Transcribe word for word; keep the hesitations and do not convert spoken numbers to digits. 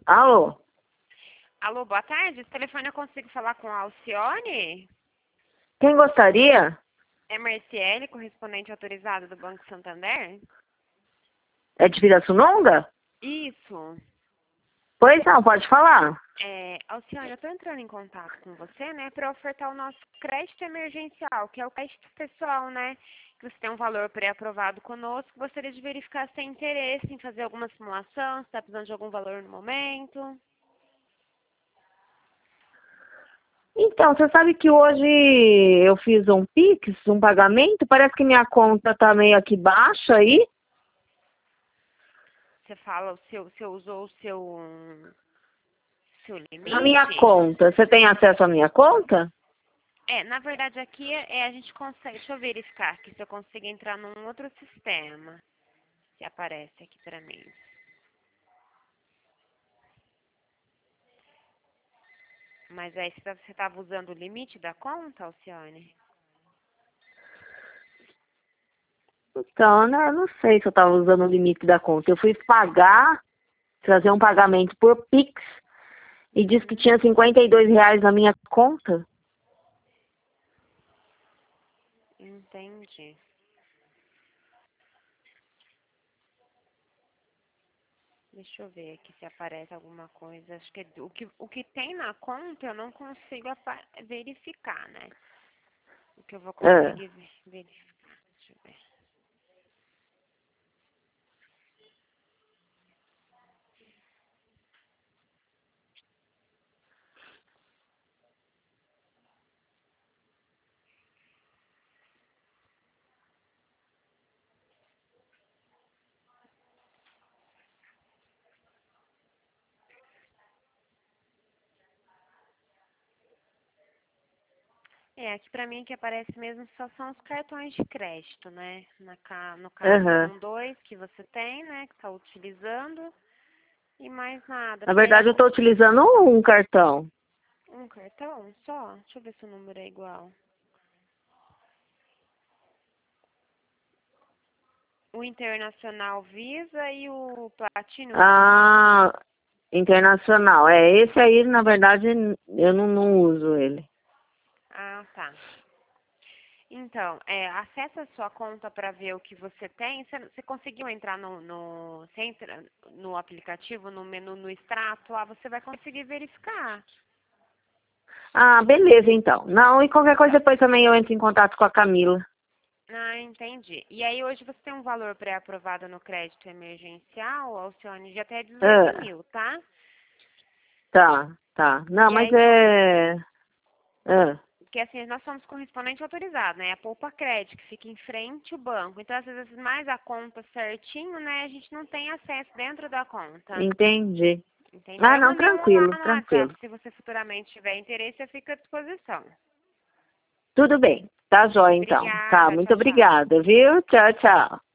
Alô? Alô, boa tarde. Esse telefone eu consigo falar com a Alcione? Quem gostaria? É Marciele, correspondente autorizado do Banco Santander? É de Pirassununga? Isso. Pois não, pode falar. É, Alcione, eu estou entrando em contato com você, né, para ofertar o nosso crédito emergencial, que é o crédito pessoal, né, que você tem um valor pré-aprovado conosco. Gostaria de verificar se tem interesse em fazer alguma simulação, se está precisando de algum valor no momento. Então, você sabe que hoje eu fiz um Pix, um pagamento, parece que minha conta tá meio aqui baixa aí. Você fala, o seu, você usou o seu, seu Na minha limite? conta. Você tem acesso à minha conta? É, na verdade aqui é, a gente consegue, deixa eu verificar aqui se eu consigo entrar num outro sistema, se aparece aqui pra mim. Mas aí você estava usando o limite da conta, Alcione? Então, né, eu não sei se eu tava usando o limite da conta. Eu fui pagar, trazer um pagamento por Pix e disse que tinha cinquenta e dois reais na minha conta. Entendi. Deixa eu ver aqui se aparece alguma coisa. Acho que é o que, o que tem na conta eu não consigo apa- verificar, né? O que eu vou Ah. conseguir ve- verificar. Deixa eu ver. É, aqui pra mim que aparece mesmo só são os cartões de crédito, né? Na, ca- no caso, Aham. são dois que você tem, né? Que está utilizando. E mais nada. Na Porque aí a verdade, eu co- estou utilizando um cartão. um cartão só? Deixa eu ver se o número é igual. O Internacional Visa e o Platino Visa. Ah, internacional. É, esse aí, na verdade, eu não, não uso ele. Ah, tá. Então, é, acessa a sua conta para ver o que você tem. Você, você conseguiu entrar no, no, você entra no aplicativo, no menu, no extrato, lá você vai conseguir verificar. Ah, beleza, então. Não, e qualquer coisa depois também eu entro em contato com a Camila. Ah, entendi. E aí hoje você tem um valor pré-aprovado no crédito emergencial, Alcione, de até dezoito Ah, mil, tá? tá, tá. Não, E mas aí, co- é... Ah, porque assim, nós somos correspondente autorizado, né? A Poupa Crédito, que fica em frente ao banco. Então, às vezes, mais a conta certinho, né? A gente não tem acesso dentro da conta. entendi. Entendeu? Ah, Eu não, mandei um lá tranquilo, no tranquilo. WhatsApp. Se você futuramente tiver interesse, eu fico à disposição. Tudo bem. Tá jóia, então. Tá, Obrigada. muito Tchau, tchau. obrigada, viu? Tchau, tchau.